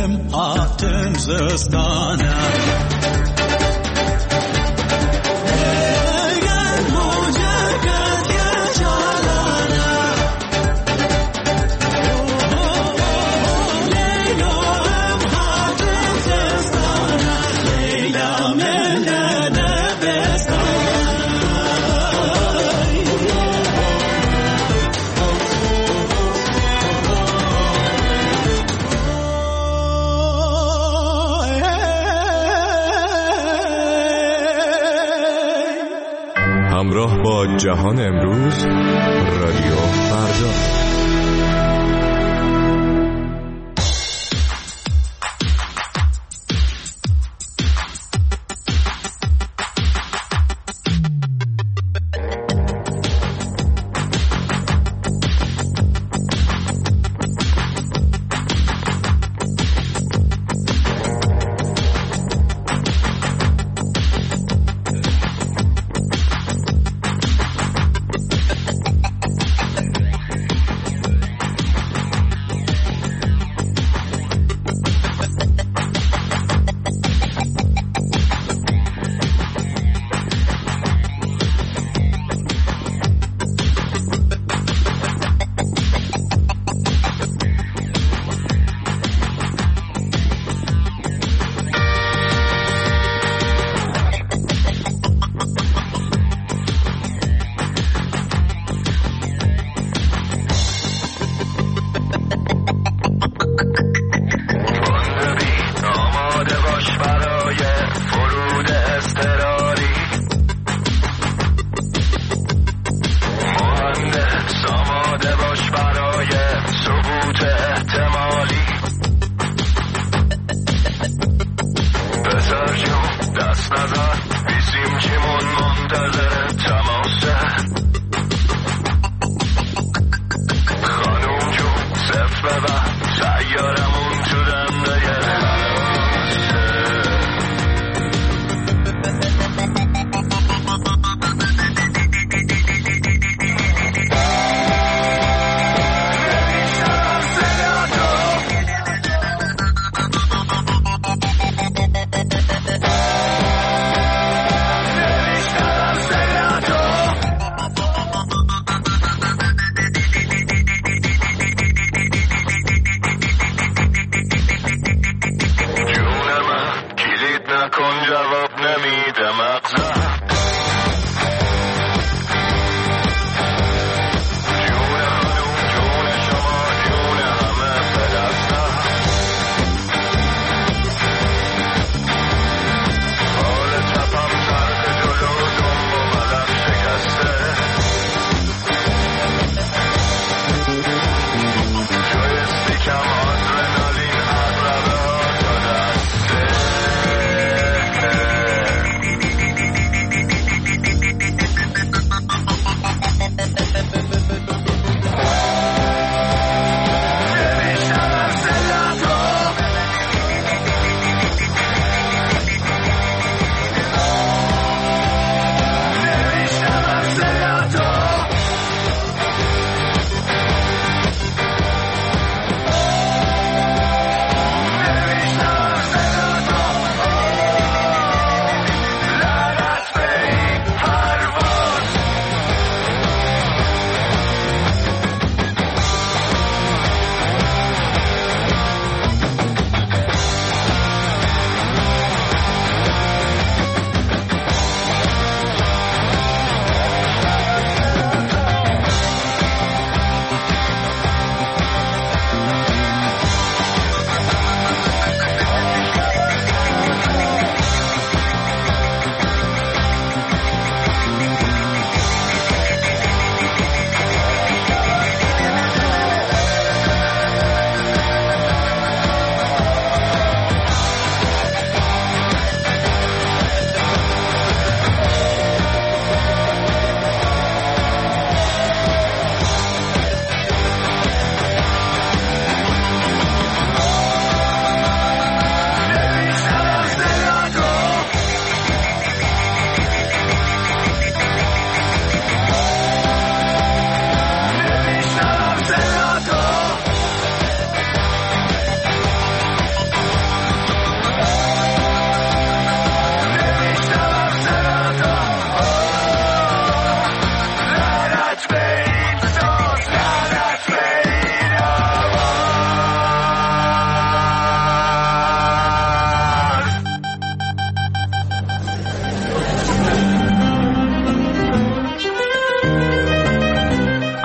Lem atem zastana همراه با جهان امروز رادیو فردا.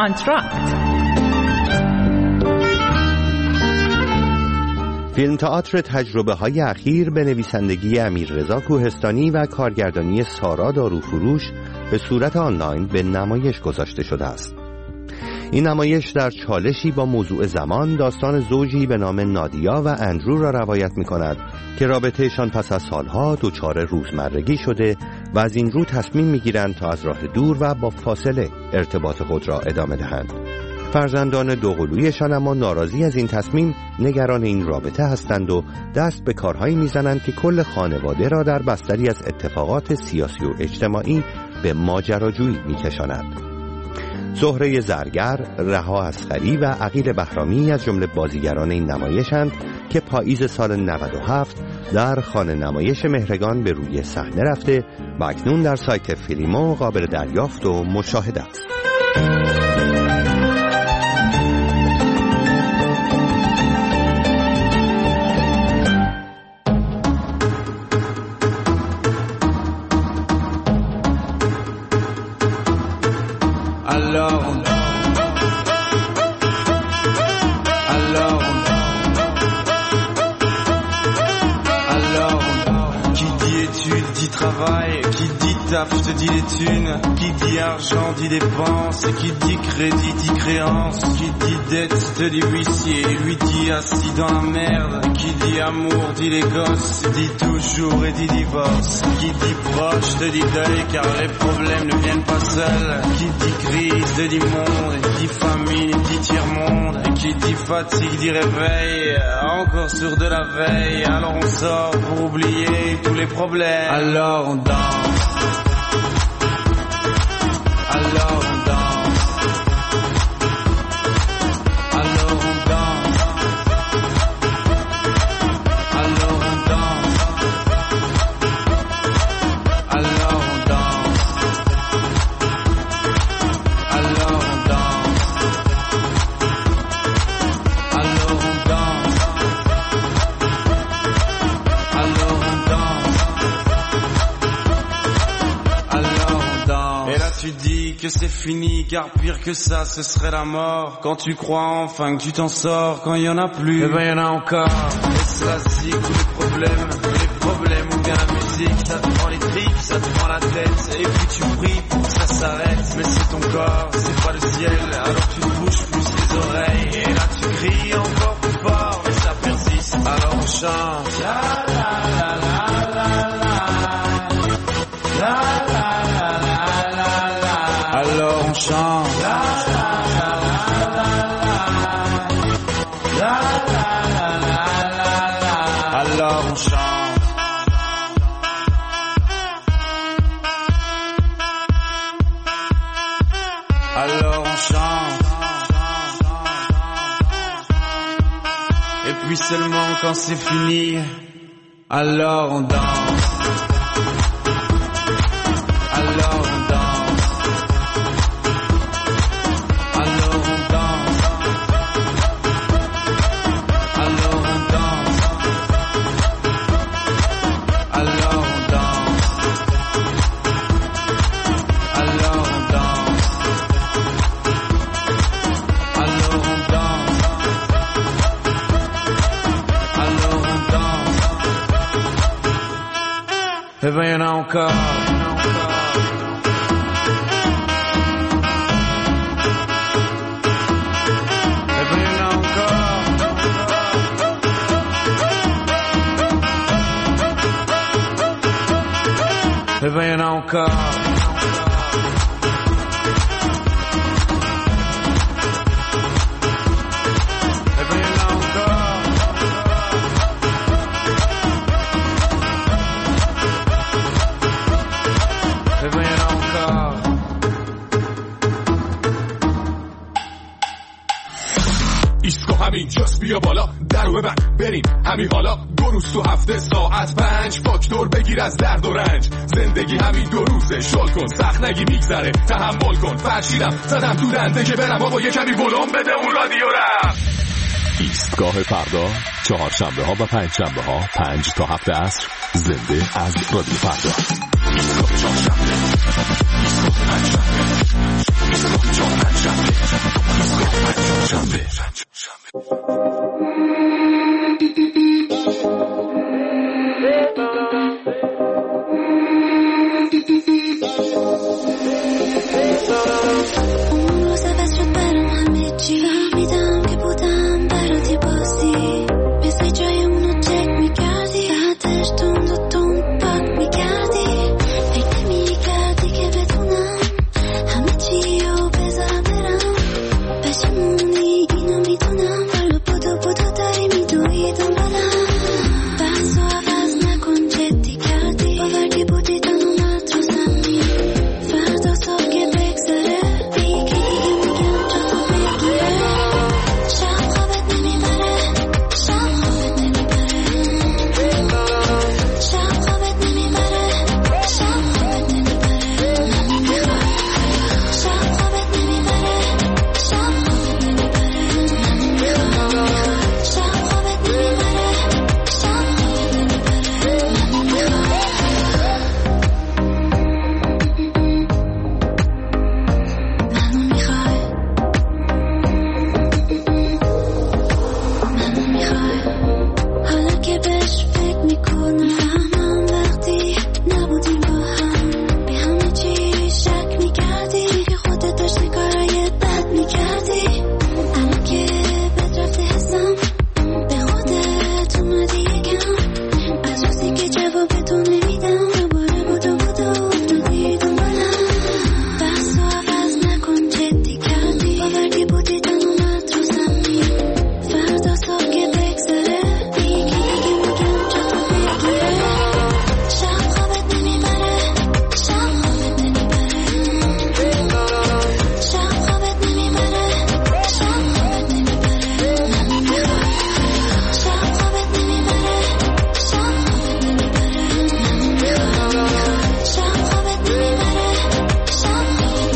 انتراکت. فیلم تئاتر تجربه‌های اخیر به نویسندگی امیررضا کوهستانی و کارگردانی سارا داروفروش به صورت آنلاین به نمایش گذاشته شده است. این نمایش در چالشی با موضوع زمان داستان زوجی به نام نادیا و اندرو را روایت می‌کند که رابطه‌شان پس از سالها دچار روزمرگی شده و از این رو تصمیم می‌گیرند تا از راه دور و با فاصله ارتباط خود را ادامه دهند. فرزندان دوقلویشان اما ناراضی از این تصمیم نگران این رابطه هستند و دست به کارهایی می‌زنند که کل خانواده را در بستری از اتفاقات سیاسی و اجتماعی به ماجراجویی می‌کشاند. زهره زرگر، رها اصغری و عقیل بهرامی از جمله بازیگران این نمایشند که پاییز سال 97 در خانه نمایش مهرگان به روی صحنه رفته و اکنون در سایت فیلیمو قابل دریافت و مشاهده است. Je te dis les thunes, qui dit argent dit dépenses, qui dit crédit dit créance, qui dit dette te dit huissier, lui dit assis dans la merde, qui dit amour dit les gosses, dit toujours et dit divorce, qui dit proche te dit deuil car les problèmes ne viennent pas seuls, qui dit crise te dit monde, qui dit famine dit tiers-monde, qui dit fatigue dit réveil, encore sourd de la veille, alors on sort pour oublier tous les problèmes, alors on danse. Alors on danse, alors on danse, alors on danse, alors on danse, alors on danse, alors on danse, alors on danse, alors on danse. Et là tu dis que c'est fini, car pire que ça, ce serait la mort. Quand tu crois enfin que tu t'en sors, quand il y en a plus, eh ben il y en a encore. Et ça c'est tous les problèmes ou bien la musique, ça te prend les tripes, ça te prend la tête, et puis tu pries pour que ça s'arrête. Mais c'est ton corps, c'est pas le ciel, alors tu te bouges plus les oreilles, et là tu cries encore plus fort, mais ça persiste, alors on chante. La la la la la la, la la la la la. Alors on chante. La la la la la la, la la la la la. Alors on chante. Alors on chante. Et puis seulement quand c'est fini, alors on danse. Alors on danse. Alors on danse. Alors on danse. Alors on danse. Alors on danse. Alors on danse. Alors on danse. Eh ben y'en a encore. Eh ben y'en a encore. Eh ben y'en a encore. Eh ben y'en a encore. ایستگاه همین جاست، بیا بالا درو ببند بریم همین حالا. دو روز تو هفته ساعت 5 فاکتور بگیر از درد و رنج. زندگی همین دو روزه، شل کن سخت نگی میگذره، تحمل کن فرشیدم زدم تو دنده که برم آقا یه کمی ولوم بده اون رادیو رم. ایستگاه فردا، چهارشنبه ها و پنجشنبه ها 5 تا 7 عصر، زنده از رادیو فردا. ایستگاه چهارشنبه، ایستگاه پنجشنبه، ایستگاه چهارشنبه، ایستگاه پنجشنبه. اون روز بس شد برام همه چی، فهمیدم که بودم براتی بازی، مثل جای اونو چک میکردی، بعدش تند و تند پاک میکردی، فکر نمیکردی که بتونم همه چی رو بذارم برم، پشیمونی اینو میدونم، حالا بودو داری میدوی دنبالم، بحث و عوض نکن جدی کردی، باورگی بودی تنومت رو سمی، فردا صبح که بگذره دیگه میگم جا تو بگیره، شب خوابت نمیبره، شب خوابت نمیبره، شب خوابت نمیبره، شب خوابت نمیبره، نمیخوای، شب خوابت نمیبره، شب خوابت نمیبره، نمیخوای، شب خوابت نمیبره، شب منو میخوای، حالا که بهش فکر میکنم فهمم وقتی نبودیم با هم به همه چی شک میکردی، که خودت داشتی کارای بد میکردی، اما که بد رفته حسم به خودت اومدی یکم، از روزی که جواب تو نمیدم دوباره بودو افتادی دنبالم، بحث و عوض نکن جدی کردی، باورگی بودی تنومت رو سمی، فردا صبح که بگذره دیگه میگم جا تو بگیره، شب خوابت نمیبره، شب خوابت نمیبره، شب خوابت نمیبره، شب خوابت نمیبره، نمیخوای، شب خوابت نمیبره، شب خوابت نمیبره، نمیخوای، شب خوابت نمیبره، شب خوابت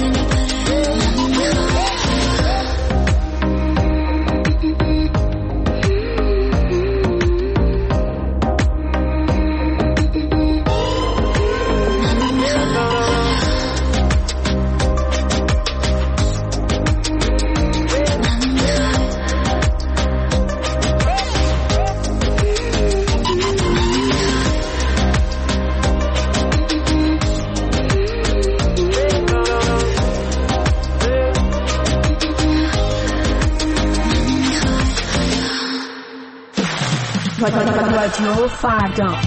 رادیو فردا.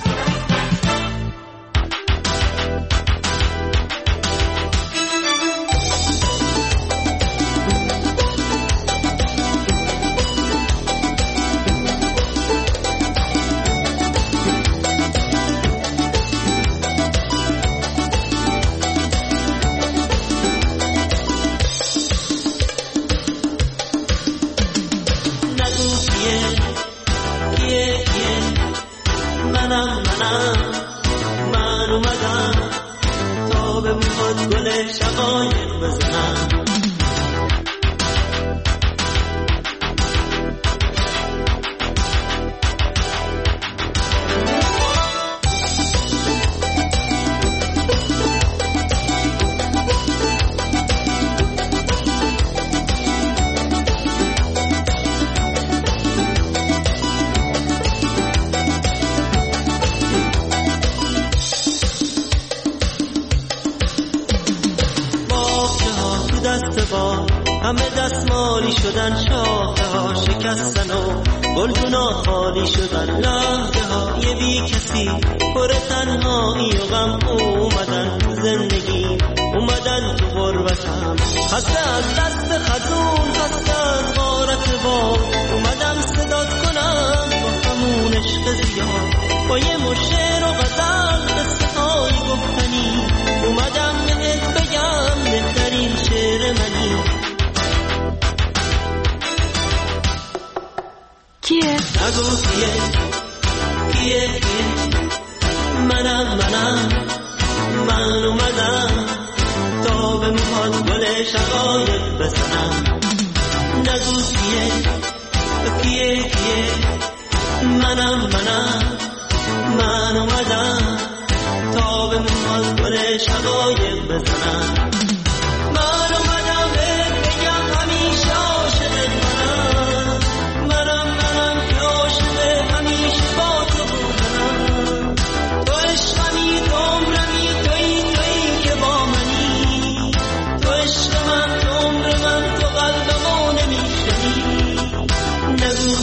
من اومدم تا به موهات گل شقایق بزنم، همه دستمالی شدن، شاخه ها شکستن و گلدونا خالی شدن، لحظه های بی کسی پر تنهایی و غم اومدن تو زندگی، اومدن تو غربتم، خسته از دست خزون، خسته از غارت باد، اومدم صدات کنم با همون عشق زیاد، با یه مشعر و غزل قصه های گفتنی، اومدم بهت بگم بهترین شعر منی. کیه؟ نگو کیه منم من اومدم تا به موهات گل شقایق بزنم، نگو کیه منم من اومدم تا به موهات گل شقایق بزنم من اومدم بگم همیشه عاشق منم که عاشق همیشه با تو بودم تو عشقمی تو عمرمی تویی که با منی تو عشق من تو عمر من تو قلبمو نمیشنی نگو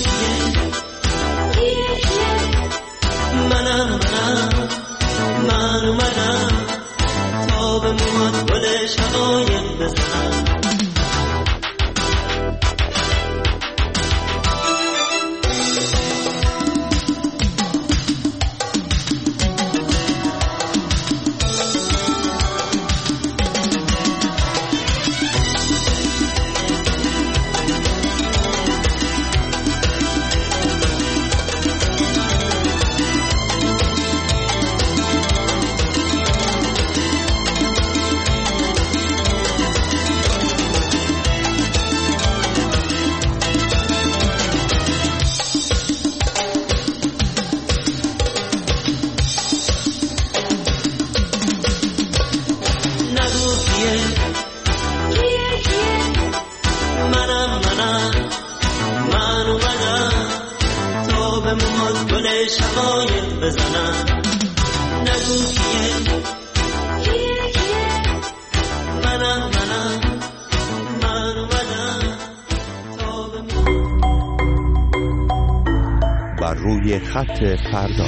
منم من اومدم تا به موهات گل شقایق بزنم بر روی خط فردا.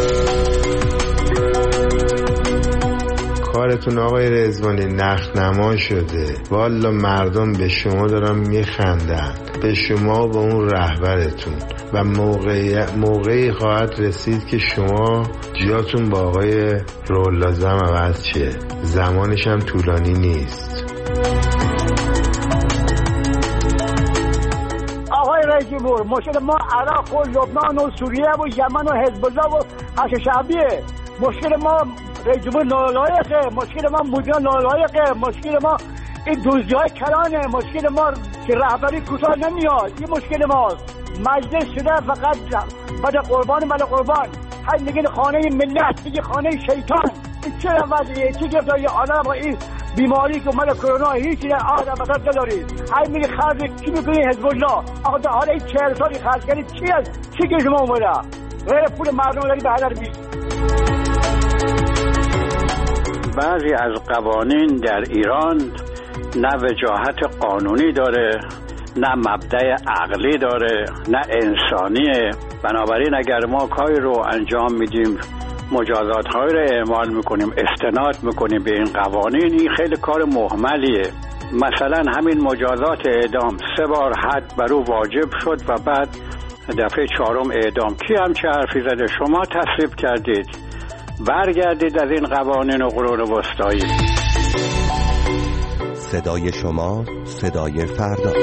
کارتون آقای رضوانی نخنما شده. والا مردم به شما دارن میخندن، به شما و به اون رهبرتون، و موقعی خواهد رسید که شما جاتون با آقای رولازم عوض شه. زمانش هم طولانی نیست. آقای رئیس جمهور، مشکل ما عراق و لبنان و سوریه و یمن و حزب الله و حشد شعبیه. مشکل ما رئیس جمهور نالایقه، مشکل ما مدیر نالایقه، مشکل ما این دوزی‌های کلانه، مشکل ما که رهبری کوتاه نمیاد. این مشکل ماست. مجلس شده فقط بعد قربان هر میگن خانه ملت، میگه خانه شیطان. این چه وضعیه؟ چه گفتاری آدم با این بیماری که اومده کرونا هیچی آدم بسات ندارید. هر میگه خرج کی میکنی؟ حزب الله. آقا در حال این 40 سالی خرج کردید چی از چی که شما اومده؟ غیر پول مردم داری به هدر می‌ریزید. بعضی از قوانین در ایران نه وجاهت قانونی داره، نه مبدأ عقلی داره، نه انسانیه. بنابراین اگر ما کاری رو انجام میدیم، مجازات‌هایی رو اعمال میکنیم، استناد میکنیم به این قوانین، این خیلی کار مهملیه. مثلا همین مجازات اعدام 3 بار حد بر او واجب شد و بعد دفعه 4م اعدام. کی همچه حرفی زده؟ شما تصویب کردید. برگردید از این قوانین و قرون وسطایی. صدای شما صدای فردا.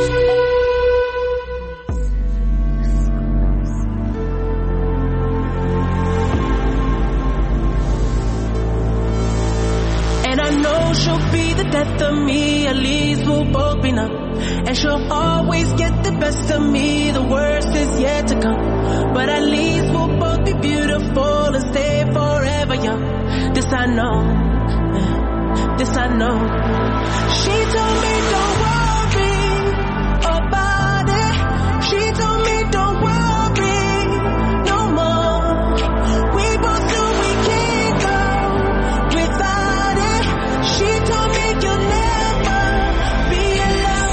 And I know she'll be the death of me, at least we'll both be numb. And she'll always get the best of me, the worst is yet to come. But at least we'll both be beautiful and stay forever young. This I know, this I know. She told me don't worry about it. She told me don't worry no more. We both knew we can't go without it. She told me you'll never be alone.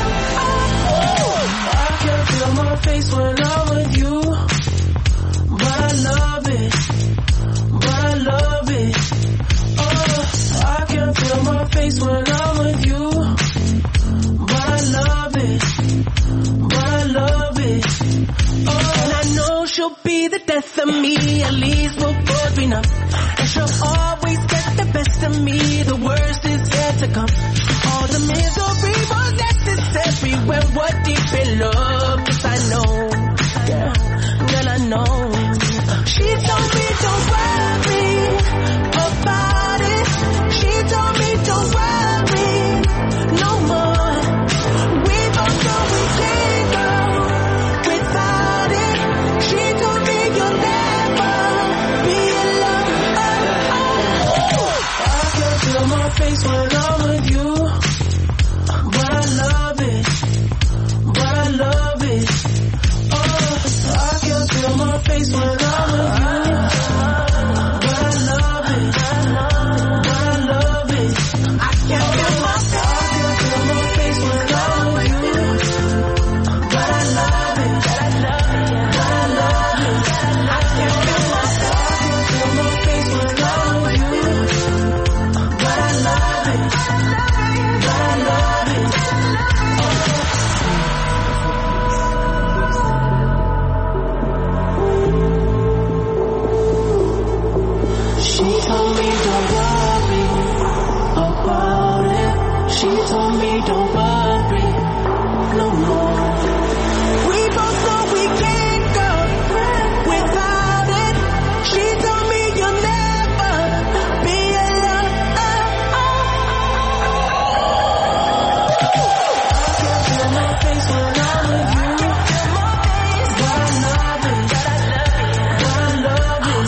I can feel my face when I'm with you, but I love it, but I love it. Oh, I can feel my face when I'm with you, but I love it, but I love it. Oh, and I know she'll be the death of me, at least we'll both be numb. And she'll always get the best of me, the worst is yet to come. All the misery was necessary when we're deep in love. Yes, I know, girl, I know. She told me don't worry about it. She told me don't worry no more. We both know we can't go without She told me don't worry about it. She told me don't worry no more. We both know we can't go without it. She told me you'll never be alone. I can feel my face when I'm with you. But I love it. But I love it.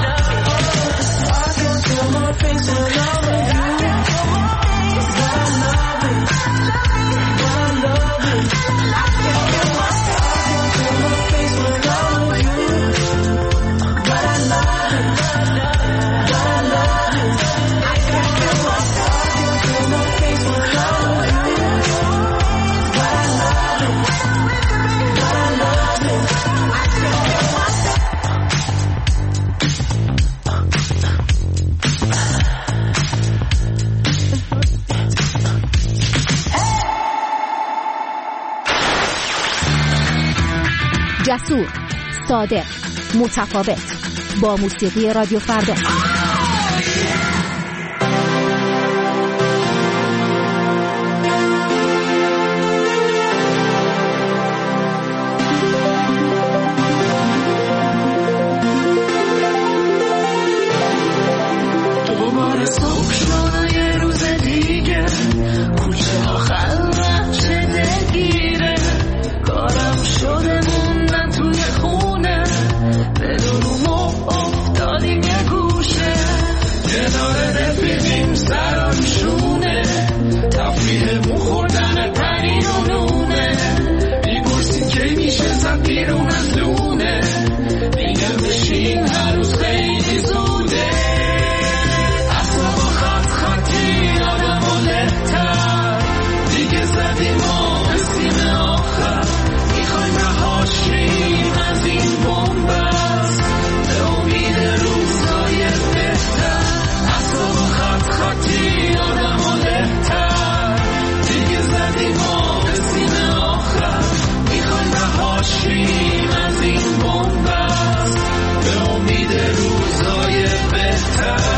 I can feel my face when I'm with you. But I love it. But I love it. I can feel my face when I'm with you. But I love it. But I love it. I can feel my face when I'm with you. But I love it. But I love it. I can feel my جسور، صادق، متفاوت با موسیقی رادیو فردا. دوباره صبح شد یه روز دیگه، کوچه ها خلوت چه دلگیره، کارم شده موندن توی خونه، بدون افتادیم یه گوشه، کنار رفیقیم سرم شونه، تفریحمون خوردن پنیر و نونه، میپرسیم کی میشه زد بیرون از لونه، میگم بشین هنوز خیلی زوده، اصلا با خطی آدم و لهتر، دیگه زدیم و رسیم آخر، میخوایم رهاشیم از این بومبست، به امید روزهای بهتر، اصلا با خطی آدم و لهتر، دیگه زدیم و رسیم آخر، میخوایم رهاشیم از این بومبست، به امید روزهای بهتر.